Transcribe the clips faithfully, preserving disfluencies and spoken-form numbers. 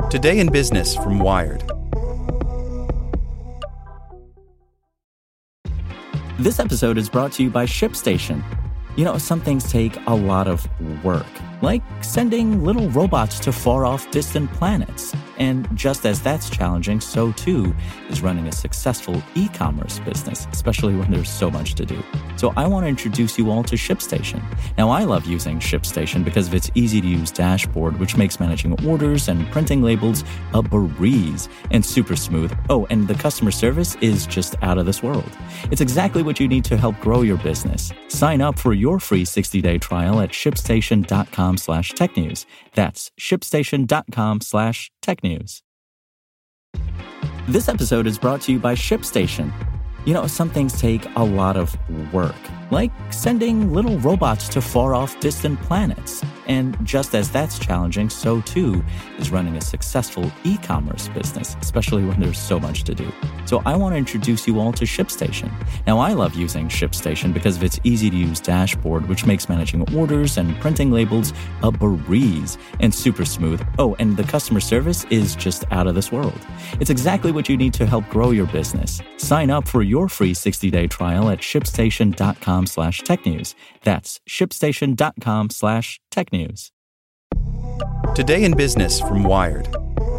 Today in Business from Wired. This episode is brought to you by ShipStation. You know, some things take a lot of work, like sending little robots to far-off distant planets. And just as that's challenging, so too is running a successful e-commerce business, especially when there's so much to do. So I want to introduce you all to ShipStation. Now, I love using ShipStation because of its easy-to-use dashboard, which makes managing orders and printing labels a breeze and super smooth. Oh, and the customer service is just out of this world. It's exactly what you need to help grow your business. Sign up for your free sixty-day trial at shipstation.com slash tech news. That's shipstation.com slash tech news. This episode is brought to you by ShipStation. You know, some things take a lot of work, like sending little robots to far-off distant planets. And just as that's challenging, so too is running a successful e-commerce business, especially when there's so much to do. So I want to introduce you all to ShipStation. Now, I love using ShipStation because of its easy-to-use dashboard, which makes managing orders and printing labels a breeze and super smooth. Oh, and the customer service is just out of this world. It's exactly what you need to help grow your business. Sign up for your free sixty-day trial at shipstation.com slash tech news. That's shipstation.com slash tech news. Today in Business from Wired.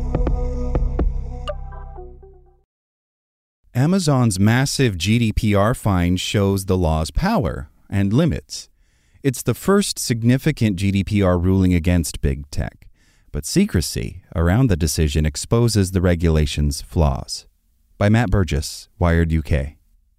Amazon's massive G D P R fine shows the law's power and limits. It's the first significant G D P R ruling against big tech, but secrecy around the decision exposes the regulation's flaws. By Matt Burgess, Wired U K.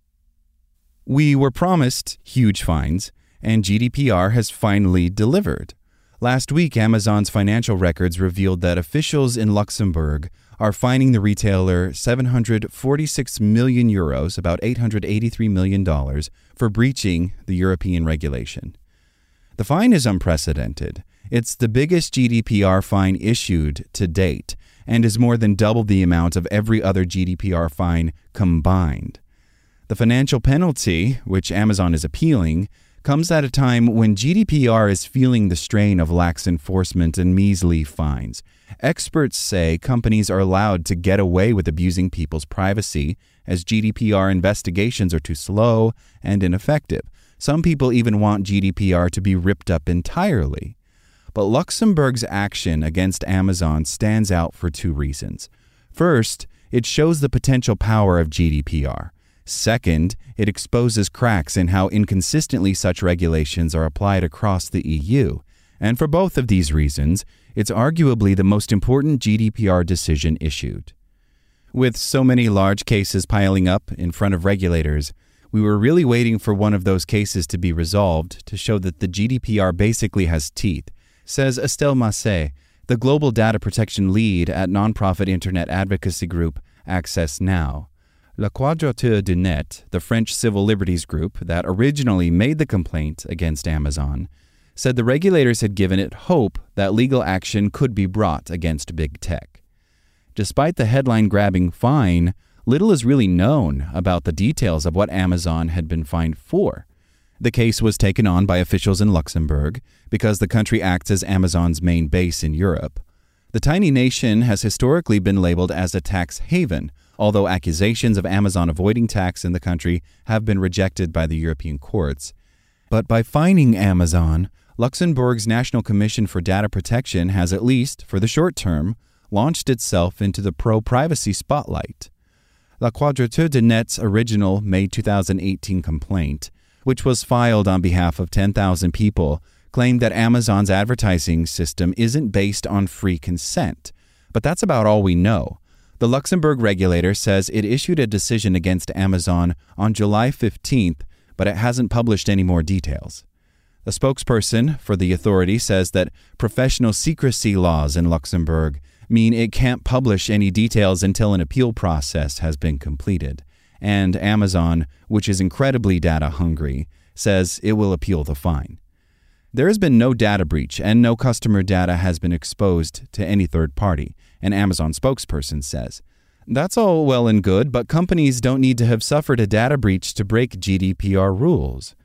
We were promised huge fines, and G D P R has finally delivered. Last week, Amazon's financial records revealed that officials in Luxembourg are fining the retailer seven hundred forty-six million euros, about eight hundred eighty-three million dollars, for breaching the European regulation. The fine is unprecedented. It's the biggest G D P R fine issued to date, and is more than double the amount of every other G D P R fine combined. The financial penalty, which Amazon is appealing, comes at a time when G D P R is feeling the strain of lax enforcement and measly fines. Experts say companies are allowed to get away with abusing people's privacy, as G D P R investigations are too slow and ineffective. Some people even want G D P R to be ripped up entirely. But Luxembourg's action against Amazon stands out for two reasons. First, it shows the potential power of G D P R. Second, it exposes cracks in how inconsistently such regulations are applied across the E U. And for both of these reasons, it's arguably the most important G D P R decision issued. With so many large cases piling up in front of regulators, we were really waiting for one of those cases to be resolved to show that the G D P R basically has teeth, says Estelle Massé, the global data protection lead at nonprofit internet advocacy group Access Now. La Quadrature du Net, the French civil liberties group that originally made the complaint against Amazon, said the regulators had given it hope that legal action could be brought against big tech. Despite the headline-grabbing fine, little is really known about the details of what Amazon had been fined for. The case was taken on by officials in Luxembourg because the country acts as Amazon's main base in Europe. The tiny nation has historically been labeled as a tax haven, although accusations of Amazon avoiding tax in the country have been rejected by the European courts. But by fining Amazon, Luxembourg's National Commission for Data Protection has, at least for the short term, launched itself into the pro-privacy spotlight. La Quadrature du Net's original May two thousand eighteen complaint, which was filed on behalf of ten thousand people, claimed that Amazon's advertising system isn't based on free consent. But that's about all we know. The Luxembourg regulator says it issued a decision against Amazon on July fifteenth, but it hasn't published any more details. A spokesperson for the authority says that professional secrecy laws in Luxembourg mean it can't publish any details until an appeal process has been completed. And Amazon, which is incredibly data hungry, says it will appeal the fine. There has been no data breach and no customer data has been exposed to any third party, an Amazon spokesperson says. That's all well and good, but companies don't need to have suffered a data breach to break G D P R rules.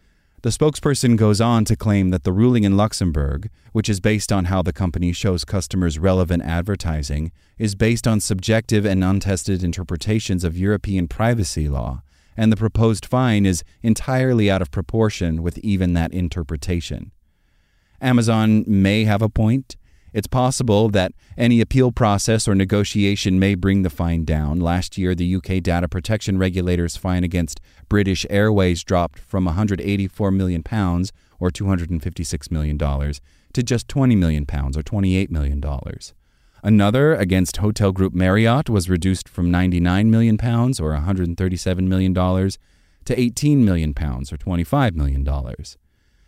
The spokesperson goes on to claim that the ruling in Luxembourg, which is based on how the company shows customers relevant advertising, is based on subjective and untested interpretations of European privacy law, and the proposed fine is entirely out of proportion with even that interpretation. Amazon may have a point. It's possible that any appeal process or negotiation may bring the fine down. Last year, the U K data protection regulator's fine against British Airways dropped from one hundred eighty-four million pounds, or two hundred fifty-six million dollars, to just twenty million pounds, or twenty-eight million dollars. Another against hotel group Marriott was reduced from ninety-nine million pounds, or one hundred thirty-seven million dollars, to eighteen million pounds, or twenty-five million dollars.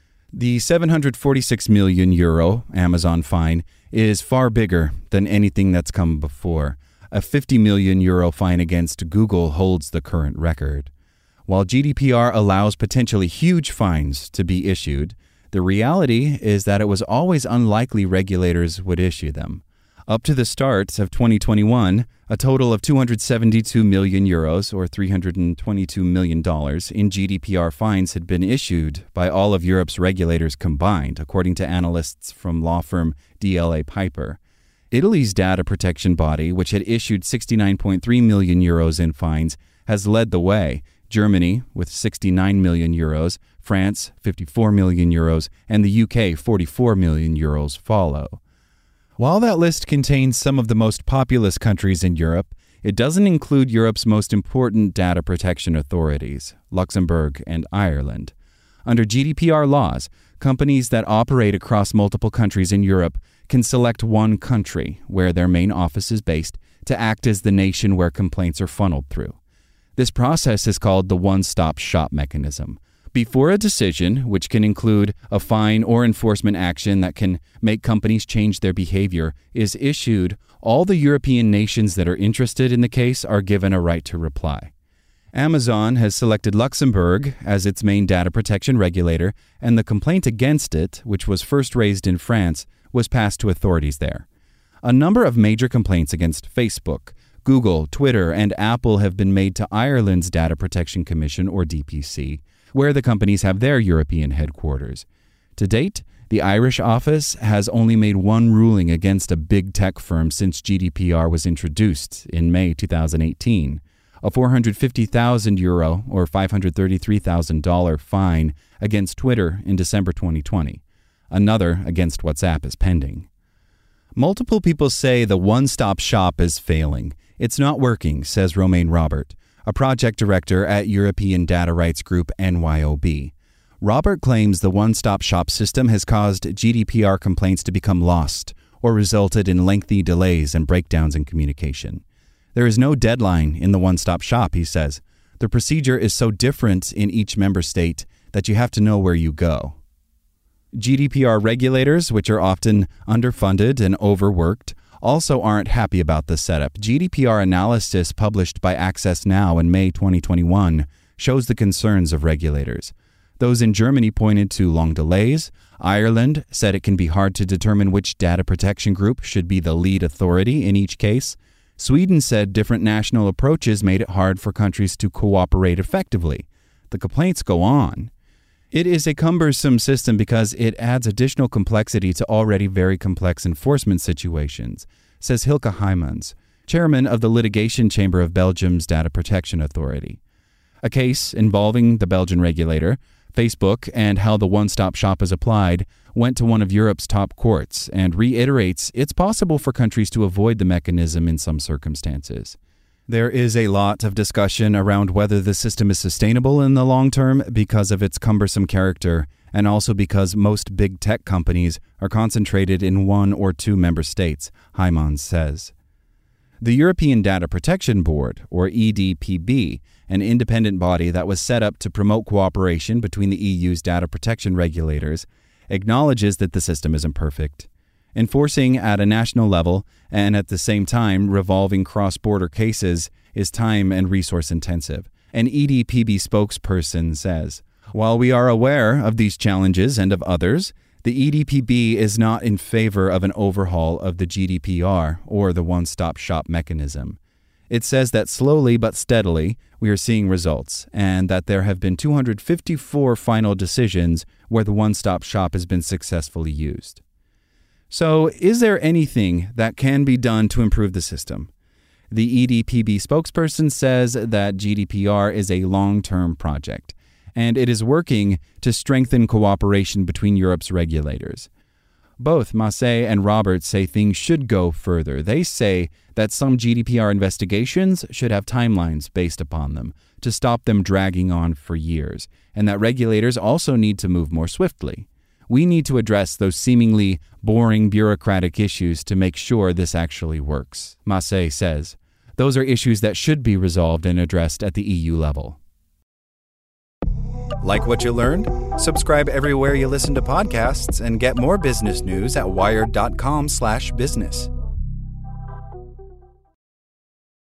The seven hundred forty-six million euro Amazon fine is far bigger than anything that's come before. A fifty million euro fine against Google holds the current record. While G D P R allows potentially huge fines to be issued, the reality is that it was always unlikely regulators would issue them. Up to the start of twenty twenty-one, a total of two hundred seventy-two million euros, or three hundred twenty-two million dollars, in G D P R fines had been issued by all of Europe's regulators combined, according to analysts from law firm D L A Piper. Italy's data protection body, which had issued sixty-nine point three million euros in fines, has led the way. Germany, with sixty-nine million euros, France, fifty-four million euros, and the U K, forty-four million euros follow. While that list contains some of the most populous countries in Europe, it doesn't include Europe's most important data protection authorities, Luxembourg and Ireland. Under G D P R laws, companies that operate across multiple countries in Europe can select one country, where their main office is based, to act as the nation where complaints are funneled through. This process is called the one-stop shop mechanism. Before a decision, which can include a fine or enforcement action that can make companies change their behavior, is issued, all the European nations that are interested in the case are given a right to reply. Amazon has selected Luxembourg as its main data protection regulator, and the complaint against it, which was first raised in France, was passed to authorities there. A number of major complaints against Facebook, Google, Twitter, and Apple have been made to Ireland's Data Protection Commission, or D P C, where the companies have their European headquarters. To date, the Irish office has only made one ruling against a big tech firm since G D P R was introduced in May twenty eighteen, a four hundred fifty thousand euro or five hundred thirty-three thousand dollars fine against Twitter in December twenty twenty. Another against WhatsApp is pending. Multiple people say the one-stop shop is failing. It's not working, says Romain Robert, a project director at European data rights group N Y O B. Robert claims the one-stop shop system has caused G D P R complaints to become lost or resulted in lengthy delays and breakdowns in communication. There is no deadline in the one-stop shop, he says. The procedure is so different in each member state that you have to know where you go. G D P R regulators, which are often underfunded and overworked, also aren't happy about the setup. G D P R analysis published by Access Now in May twenty twenty-one shows the concerns of regulators. Those in Germany pointed to long delays. Ireland said it can be hard to determine which data protection group should be the lead authority in each case. Sweden said different national approaches made it hard for countries to cooperate effectively. The complaints go on. It is a cumbersome system because it adds additional complexity to already very complex enforcement situations, says Hilke Heijmans, chairman of the litigation chamber of Belgium's Data Protection Authority. A case involving the Belgian regulator, Facebook, and how the one-stop shop is applied went to one of Europe's top courts and reiterates it's possible for countries to avoid the mechanism in some circumstances. There is a lot of discussion around whether the system is sustainable in the long term because of its cumbersome character and also because most big tech companies are concentrated in one or two member states, Heijmans says. The European Data Protection Board, or E D P B, an independent body that was set up to promote cooperation between the E U's data protection regulators, acknowledges that the system isn't perfect. Enforcing at a national level and at the same time revolving cross-border cases is time and resource intensive. An E D P B spokesperson says, "While we are aware of these challenges and of others, the E D P B is not in favor of an overhaul of the G D P R or the one-stop shop mechanism. It says that slowly but steadily we are seeing results, and that there have been two hundred fifty-four final decisions where the one-stop shop has been successfully used. So, is there anything that can be done to improve the system? The E D P B spokesperson says that G D P R is a long-term project, and it is working to strengthen cooperation between Europe's regulators. Both Massé and Roberts say things should go further. They say that some G D P R investigations should have timelines based upon them to stop them dragging on for years, and that regulators also need to move more swiftly. We need to address those seemingly boring bureaucratic issues to make sure this actually works, Massé says. Those are issues that should be resolved and addressed at the E U level. Like what you learned? Subscribe everywhere you listen to podcasts and get more business news at wired dot com slash business.